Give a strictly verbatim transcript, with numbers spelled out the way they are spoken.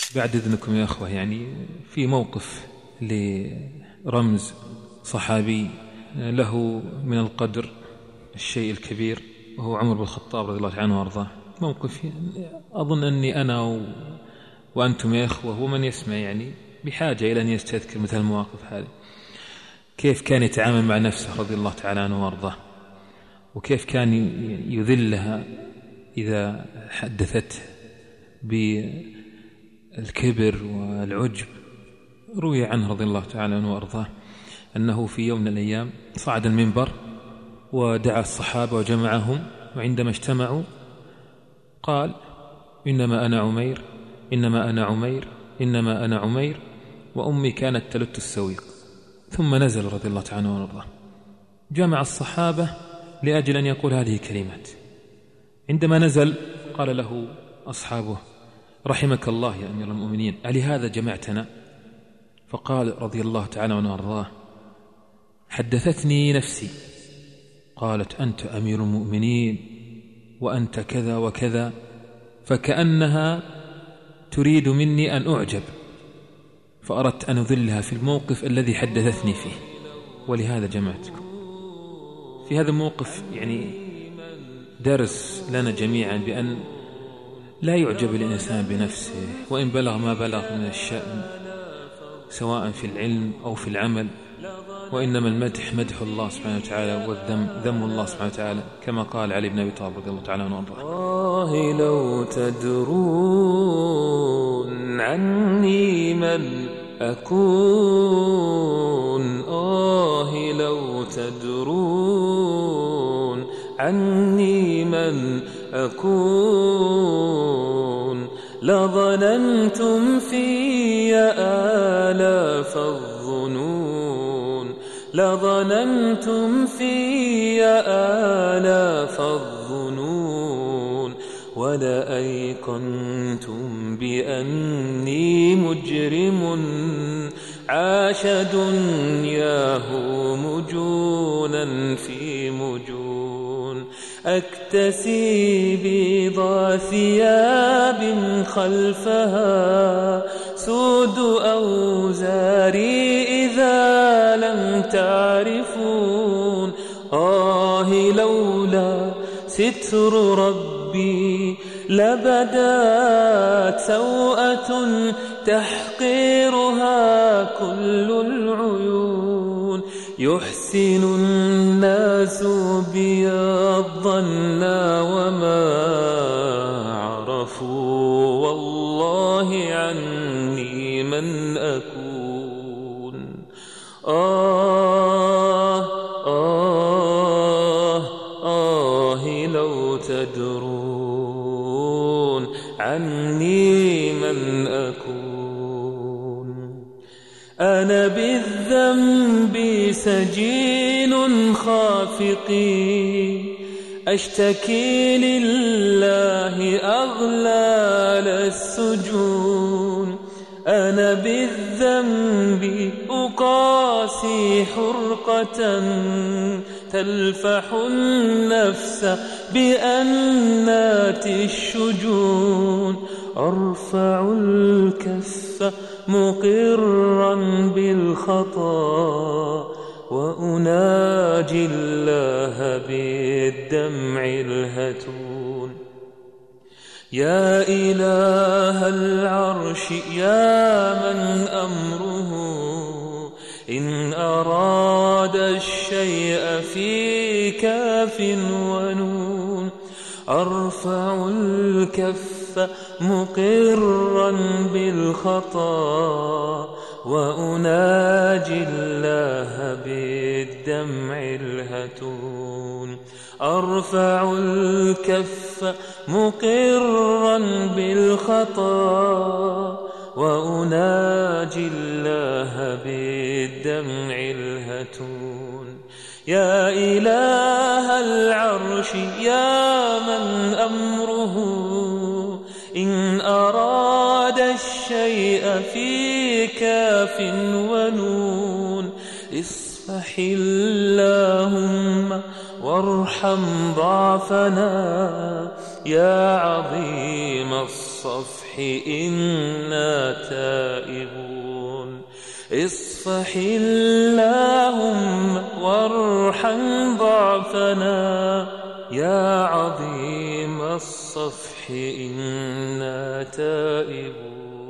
بعد إذنكم يا أخوة، يعني في موقف لرمز صحابي له من القدر الشيء الكبير، وهو عمر بن الخطاب رضي الله عنه وارضاه. موقف أظن أني أنا و... وأنتم يا أخوة ومن يسمع يعني بحاجة إلى أن يستذكر مثل المواقف هذه. كيف كان يتعامل مع نفسه رضي الله تعالى عنه وارضاه، وكيف كان يذلها إذا حدثته بالكبر والعجب. روي عنه رضي الله تعالى عنه وارضاه أنه في يوم من الأيام صعد المنبر ودعا الصحابة وجمعهم، وعندما اجتمعوا قال: إنما أنا عمير، إنما أنا عمير، إنما أنا عمير، وأمي كانت تلت السويق. ثم نزل رضي الله تعالى عنه وارضاه، جمع الصحابة لأجل أن يقول هذه الكلمات. عندما نزل قال له أصحابه: رحمك الله يا أمير المؤمنين، ألهذا جمعتنا؟ فقال رضي الله تعالى عنه وارضاه: حدثتني نفسي، قالت: أنت أمير المؤمنين وأنت كذا وكذا، فكأنها تريد مني أن أعجب، فأردت أن أذلها في الموقف الذي حدثتني فيه، ولهذا جمعتكم. في هذا الموقف يعني درس لنا جميعا بأن لا يعجب الإنسان بنفسه وإن بلغ ما بلغ من الشأن، سواء في العلم أو في العمل، وإنما المدح مدح الله سبحانه وتعالى، والذم ذم الله سبحانه وتعالى، كما قال علي بن أبي طالب رضي الله تعالى عنه وارضاه: آه لو تدرون عني من أكون، آه لو تدرون عني من أكون، لظننتم في آلاف الظنون، لظننتم في آلاف الظنون، ولأيقنتم بأني مجرم عاش دنياه مجونا في مجون، أكتسي بيض ثياب خلفها سود أوزاري إذا لم تعرفون، آه لولا ستر ربي لبدات سوءة تحقيرها كل العيون، يحسن الناس بي الظن وما عرفوا والله عني من أكون. آه آه آه لو تدرون عني من أكون، أنا بالذنب سجين خافقي، أشتكي لله أغلال السجون، أنا بالذنب أقاسي حرقة تلفح النفس بأنات الشجون، أرفع الكف مقرا بالخطا وأناجي الله بالدمع الهتون. يا إله العرش يا من أمره إن أراد الشيء في كاف ونون، أرفع الكف مقرا بالخطا وأناجي الله بالدمع الهتون، أرفع الكف مقرا بالخطا وأناجي الله بالدمع الهتون. يا إله العرش يا من أمره إن أراد الشيء في كاف ونون، اصفح اللهم وارحم ضعفنا يا عظيم الصبر الصفح إنا تائبون اصفح اللهم وارحم ضعفنا يا عظيم الصفح إنا تائبون